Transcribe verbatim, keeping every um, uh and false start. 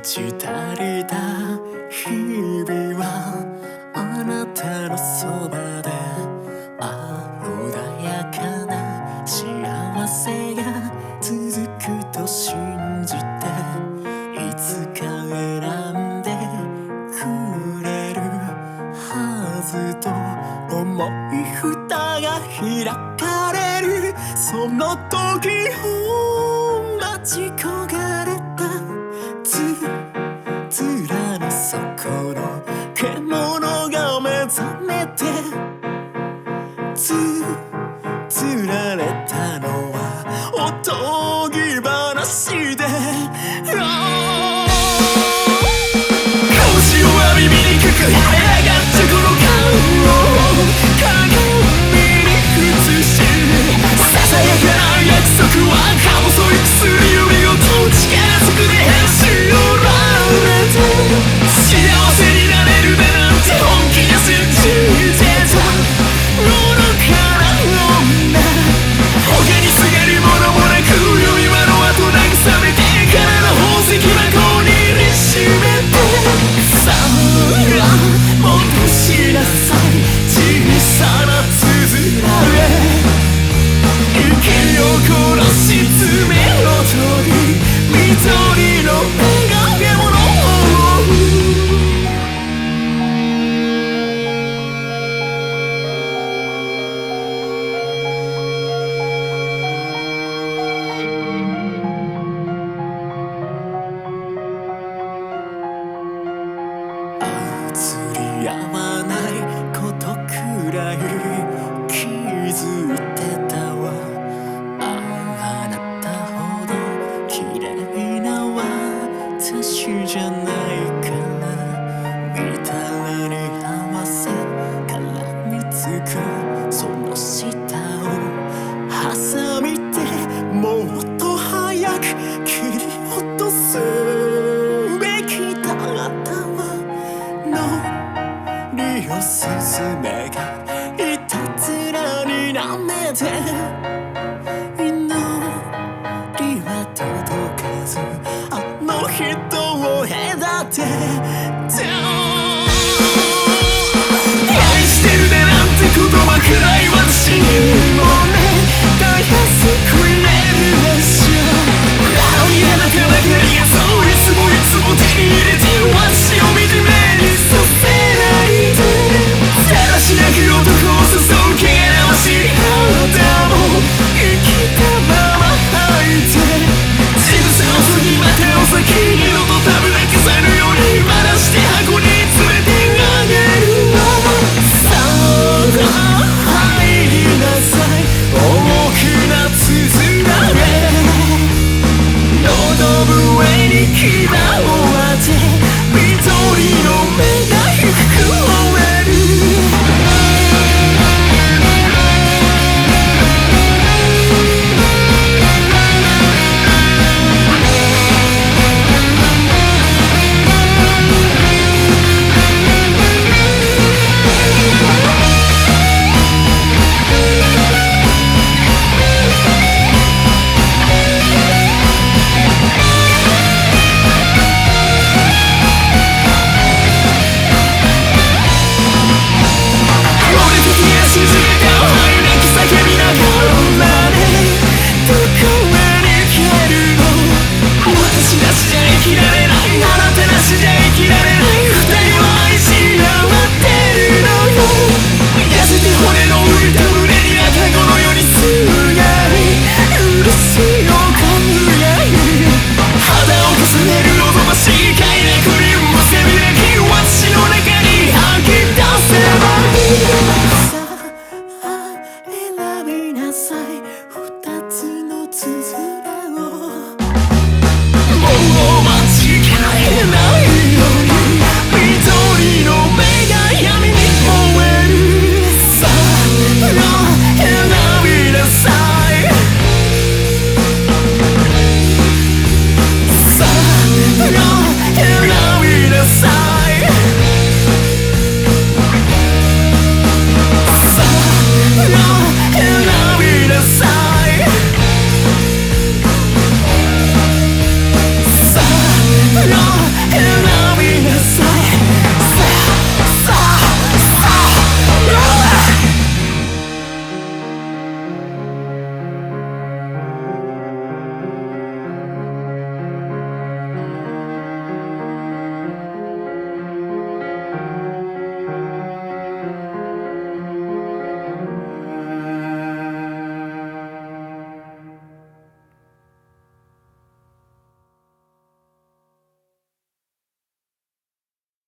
ち足りた日々はあなたのそばで、ああ穏やかな幸せが続くと信じて、いつか選んでくれるはずと思い蓋が開かれる、その時を待ち焦がれたつづらの底の獣が目覚めて、つつられたのはおとぎ話で、星を浴び醜く腫れ上がったこの顔を鏡に映し、ささやかな約束はか細い薬指ごと力ずくでへし折られて、幸せになれるだなんて本気で信じてた愚かな女、他にすがるものもなく指輪の後慰めてからの宝石箱に握りしめて、さあ戻しなさい小さなつづらへ、息を殺し爪を取り緑の女神物釣り合わないことくらい気づいてたわ、あああなたほど綺麗な私じゃないから、見た目に合わせ絡みつくその視